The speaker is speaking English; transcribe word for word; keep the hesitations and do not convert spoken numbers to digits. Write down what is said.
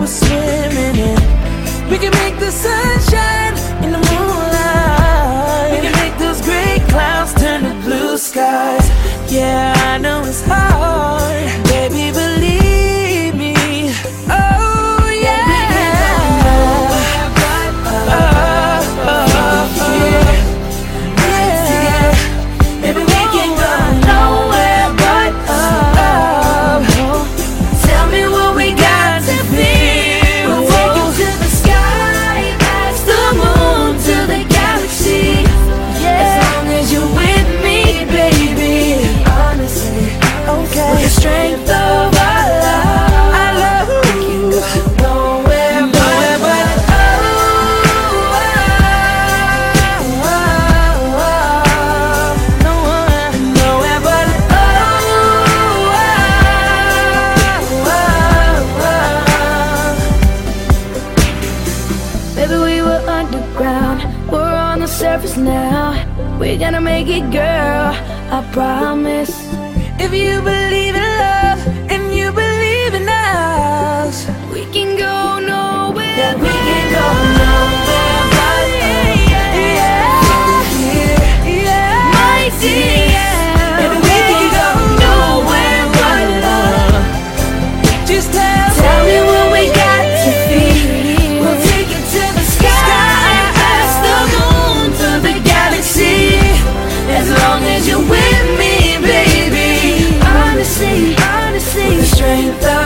swimming in. We can make the sunshine in the moonlight. We can make those gray clouds turn to blue skies. Yeah, I know it's hard, baby, believe me. Oh yeah. We can go nowhere but up. Oh, oh, oh. Yeah. Baby, we can go nowhere but up. Tell me what we got to feel. We'll take you to the sky, past the moon, to the galaxy. Yeah. As long as you're with me, baby. Honestly, okay. With the strength of our love, I love you. We can go nowhere but up. Nowhere, nowhere but up. Baby, we were underground, we're on the surface now. We're gonna make it, girl, I promise. If you believe in love and you believe in us, we can go nowhere. Yeah, we can go nowhere but up. Yeah, yeah, my dear. Baby, we can go nowhere but up. Just tell, tell me what we got to feel. We'll take you to the sky, past the moon, to the galaxy. As long as you're with me, baby. Honestly, honestly, the strength of